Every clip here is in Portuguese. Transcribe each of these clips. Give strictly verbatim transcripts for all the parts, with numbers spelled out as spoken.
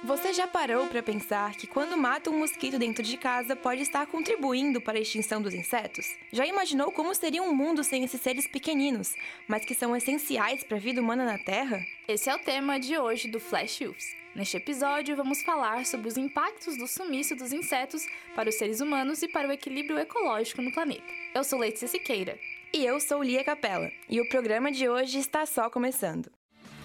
Você já parou para pensar que quando mata um mosquito dentro de casa pode estar contribuindo para a extinção dos insetos? Já imaginou como seria um mundo sem esses seres pequeninos, mas que são essenciais para a vida humana na Terra? Esse é o tema de hoje do Flash Youths. Neste episódio, vamos falar sobre os impactos do sumiço dos insetos para os seres humanos e para o equilíbrio ecológico no planeta. Eu sou Letícia Siqueira. E eu sou Lia Capella, e o programa de hoje está só começando.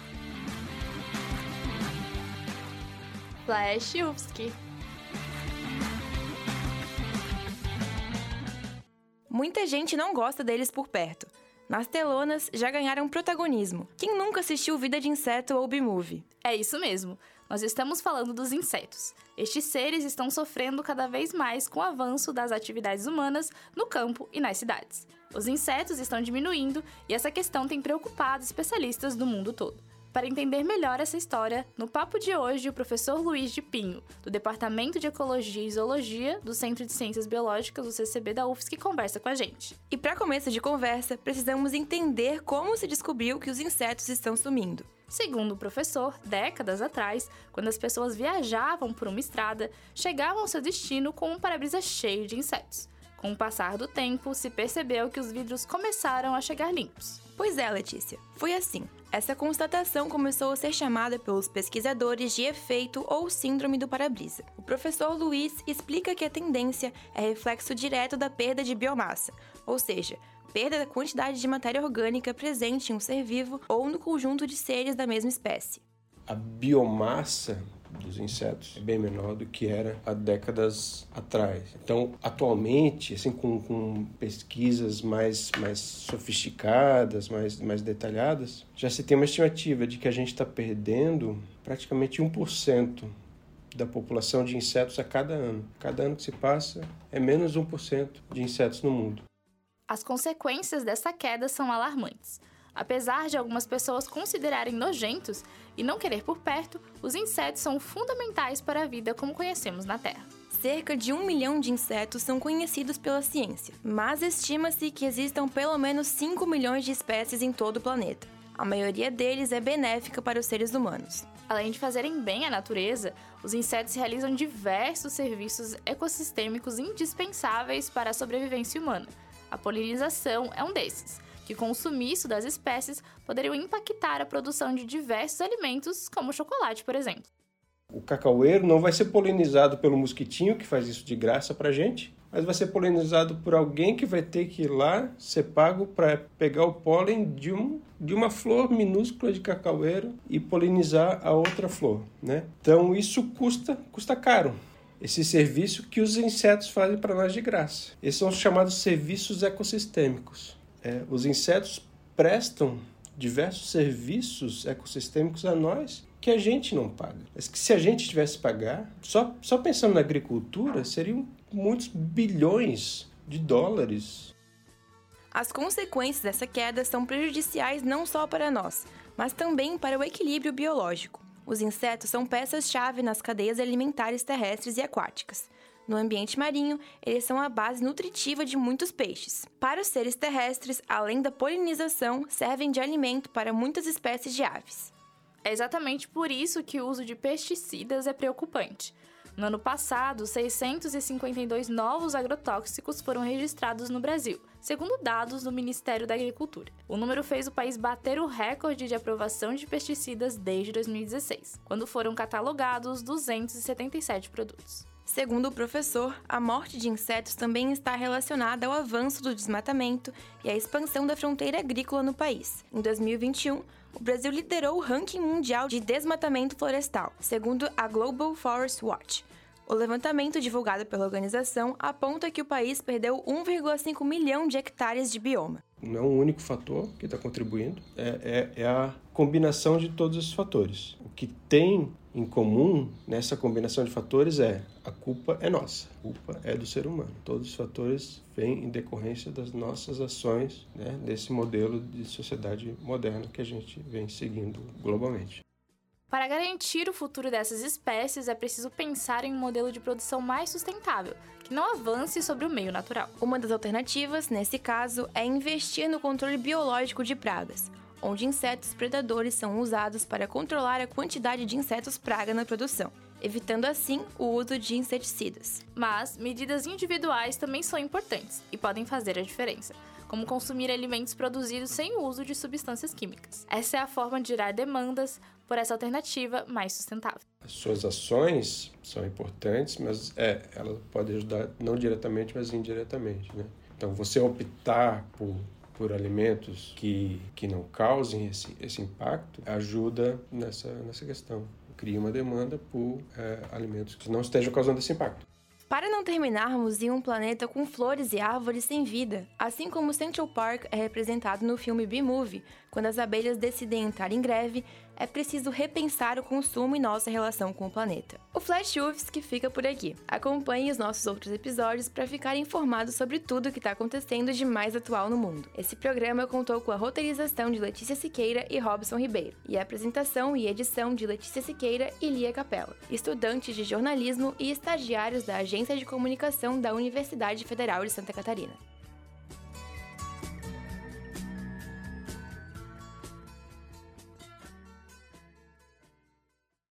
Flash Youths. Muita gente não gosta deles por perto. Nas telonas já ganharam protagonismo. Quem nunca assistiu Vida de Inseto ou B-Movie? É isso mesmo. Nós estamos falando dos insetos. Estes seres estão sofrendo cada vez mais com o avanço das atividades humanas no campo e nas cidades. Os insetos estão diminuindo e essa questão tem preocupado especialistas do mundo todo. Para entender melhor essa história, no papo de hoje, o professor Luiz de Pinho, do Departamento de Ecologia e Zoologia do Centro de Ciências Biológicas do C C B da U F S C, conversa com a gente. E para começo de conversa, precisamos entender como se descobriu que os insetos estão sumindo. Segundo o professor, décadas atrás, quando as pessoas viajavam por uma estrada, chegavam ao seu destino com um para-brisa cheio de insetos. Com o passar do tempo, se percebeu que os vidros começaram a chegar limpos. Pois é, Letícia, foi assim. Essa constatação começou a ser chamada pelos pesquisadores de efeito ou síndrome do para-brisa. O professor Luiz explica que a tendência é reflexo direto da perda de biomassa, ou seja, perda da quantidade de matéria orgânica presente em um ser vivo ou no conjunto de seres da mesma espécie. A biomassa dos insetos é bem menor do que era há décadas atrás. Então, atualmente, assim, com, com pesquisas mais, mais sofisticadas, mais, mais detalhadas, já se tem uma estimativa de que a gente está perdendo praticamente um por cento da população de insetos a cada ano. Cada ano que se passa é menos um por cento de insetos no mundo. As consequências dessa queda são alarmantes. Apesar de algumas pessoas considerarem nojentos e não querer por perto, os insetos são fundamentais para a vida como conhecemos na Terra. Cerca de um milhão de insetos são conhecidos pela ciência, mas estima-se que existam pelo menos cinco milhões de espécies em todo o planeta. A maioria deles é benéfica para os seres humanos. Além de fazerem bem à natureza, os insetos realizam diversos serviços ecossistêmicos indispensáveis para a sobrevivência humana. A polinização é um desses, que com o sumiço das espécies poderiam impactar a produção de diversos alimentos, como o chocolate, por exemplo. O cacaueiro não vai ser polinizado pelo mosquitinho, que faz isso de graça pra gente, mas vai ser polinizado por alguém que vai ter que ir lá ser pago para pegar o pólen de, um, de uma flor minúscula de cacaueiro e polinizar a outra flor, né? Então isso custa, custa caro. Esse serviço que os insetos fazem para nós de graça. Esses são os chamados serviços ecossistêmicos. É, os insetos prestam diversos serviços ecossistêmicos a nós que a gente não paga. Mas que se a gente tivesse que pagar, só, só pensando na agricultura, seriam muitos bilhões de dólares. As consequências dessa queda são prejudiciais não só para nós, mas também para o equilíbrio biológico. Os insetos são peças-chave nas cadeias alimentares terrestres e aquáticas. No ambiente marinho, eles são a base nutritiva de muitos peixes. Para os seres terrestres, além da polinização, servem de alimento para muitas espécies de aves. É exatamente por isso que o uso de pesticidas é preocupante. No ano passado, seiscentos e cinquenta e dois novos agrotóxicos foram registrados no Brasil, segundo dados do Ministério da Agricultura. O número fez o país bater o recorde de aprovação de pesticidas desde dois mil e dezesseis, quando foram catalogados duzentos e setenta e sete produtos. Segundo o professor, a morte de insetos também está relacionada ao avanço do desmatamento e à expansão da fronteira agrícola no país. Em dois mil e vinte e um, o Brasil liderou o ranking mundial de desmatamento florestal, segundo a Global Forest Watch. O levantamento divulgado pela organização aponta que o país perdeu um vírgula cinco milhão de hectares de bioma. Não é um único fator que está contribuindo, é, é, é a combinação de todos esses fatores. O que tem em comum nessa combinação de fatores é a culpa é nossa, a culpa é do ser humano. Todos os fatores vêm em decorrência das nossas ações, né, desse modelo de sociedade moderna que a gente vem seguindo globalmente. Para garantir o futuro dessas espécies, é preciso pensar em um modelo de produção mais sustentável, que não avance sobre o meio natural. Uma das alternativas, nesse caso, é investir no controle biológico de pragas. onde insetos predadores são usados para controlar a quantidade de insetos praga na produção, evitando assim o uso de inseticidas. Mas medidas individuais também são importantes e podem fazer a diferença, como consumir alimentos produzidos sem o uso de substâncias químicas. Essa é a forma de gerar demandas por essa alternativa mais sustentável. As suas ações são importantes, mas é, ela pode ajudar não diretamente, mas indiretamente, né? Então, você optar por, por alimentos que, que não causem esse, esse impacto ajuda nessa, nessa questão. Cria uma demanda por é, alimentos que não estejam causando esse impacto. Para não terminarmos em um planeta com flores e árvores sem vida, assim como Central Park é representado no filme B-Movie, quando as abelhas decidem entrar em greve, é preciso repensar o consumo e nossa relação com o planeta. O Flash U F S C fica por aqui. Acompanhe os nossos outros episódios para ficar informado sobre tudo o que está acontecendo de mais atual no mundo. Esse programa contou com a roteirização de Letícia Siqueira e Robson Ribeiro, e a apresentação e edição de Letícia Siqueira e Lia Capella, estudantes de jornalismo e estagiários da Agência de Comunicação da Universidade Federal de Santa Catarina.